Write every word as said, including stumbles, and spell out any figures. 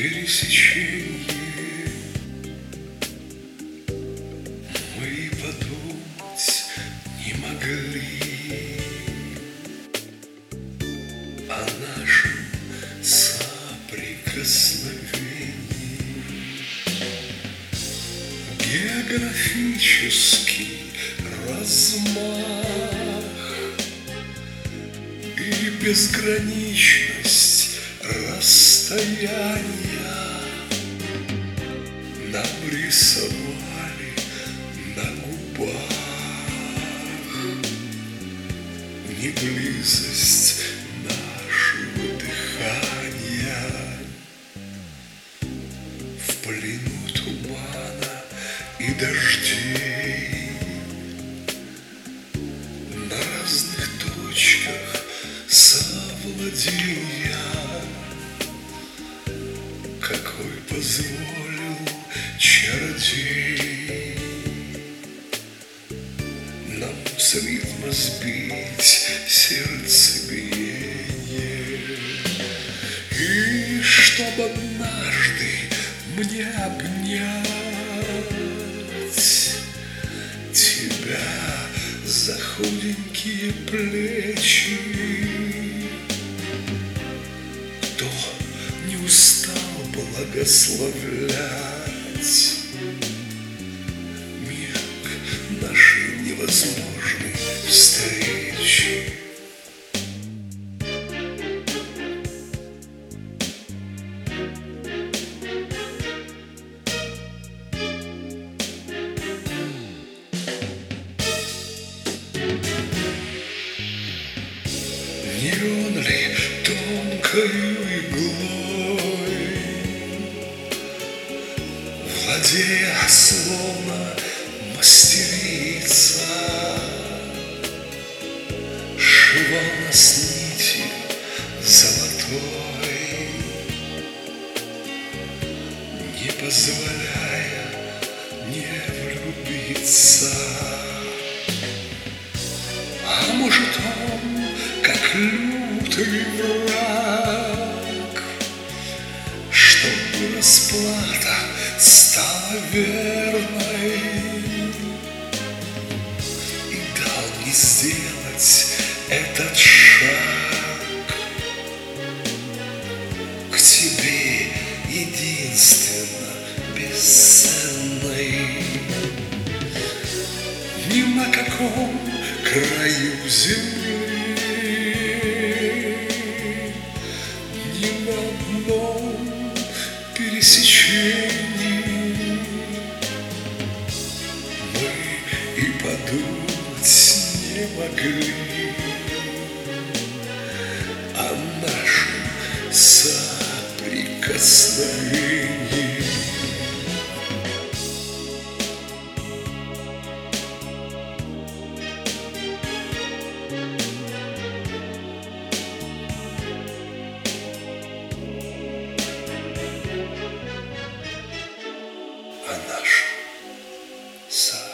пересечении мы и подумать не могли о нашем соприкосновении. Географический размах и безграничность расстояния нам рисовали на губах не близость нашего дыхания. В плену тумана и дождей на разных точках совладения, какой позволил чародей нам с ритма сбить сердцебиение. И чтоб однажды мне обнять тебя за худенькие плечи, кто не устал благословлять миг нашей невозможной встречи. Не он ли тонкою иглой, владея словно мастерица, сшивал нас нитью золотой, не позволяя не влюбиться? А может, он, как лютый враг, чтобы расплата стала верной, и дал мне сделать этот шаг к тебе, единственно бесценной. Ни на каком краю земли, ни на одном пересечении мы и подумать не могли о нашем соприкосновении. О нашем соприкосновении.